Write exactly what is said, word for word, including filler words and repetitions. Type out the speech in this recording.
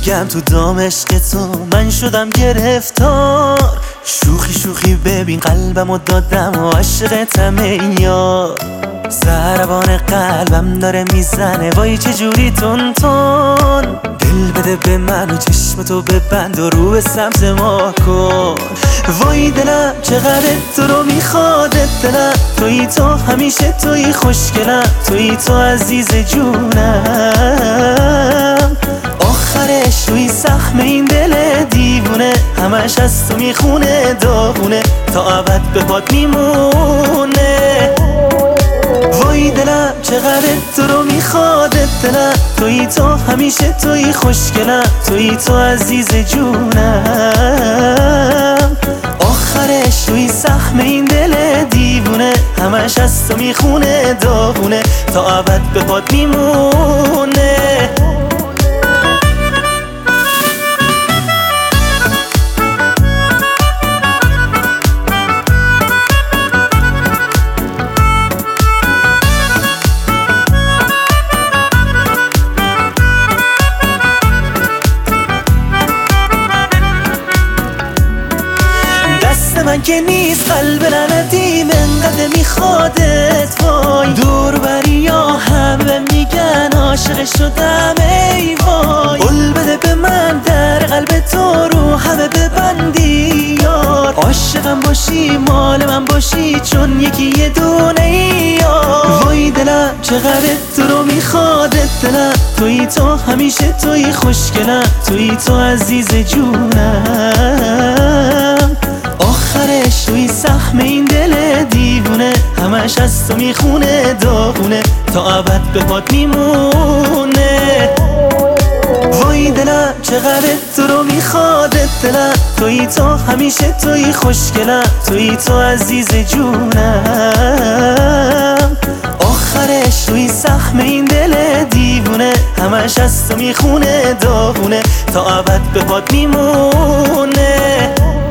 میگم تو دام عشق تو من شدم گرفتار. شوخی شوخی ببین قلبمو دادم و عاشقتم ای یار. ضربان قلبم داره میزنه وای چجوری تون تون. دل بده به من و چشم تو ببند و رو به سمت ما کن. وای دلم چقدر تو رو میخواد دلم. توی تو همیشه توی خوشگلم. توی تو عزیز جونم. آخرش روی زخم این دل دیوونه همش از تو میخونه داغونه تا ابد به پات میمونه. وای دلم چقدر تو رو میخواد دلم. توی تو همیشه توی خوشگلم. توی تو عزیز جونم. آخرش روی زخم این دل دیوونه همش از تو میخونه داغونه تا ابد به پات میمونه. من که نیست قلب ندیم انقدر میخوادت. وای دور بریا همه میگن عاشق شدم ای وای. قول بده به من در قلب تو رو همه ببندی یار. عاشقم باشی مال من باشی چون یکی یه دونه یار. وای دلم چقدر تو رو میخوادت دلم. توی تو همیشه توی خوشگلم. توی تو عزیز جونم. آخرش روی زخم این دل دیوونه همش از تو میخونه داغونه تا ابد به پات میمونه. وای دلم چقدر تو رو میخواد دلم. توی تو همیشه توی خوشگلم. توی تو عزیز جونم. آخرش روی زخم این دل دیوونه همش از تو میخونه داغونه تا ابد به پات میمونه.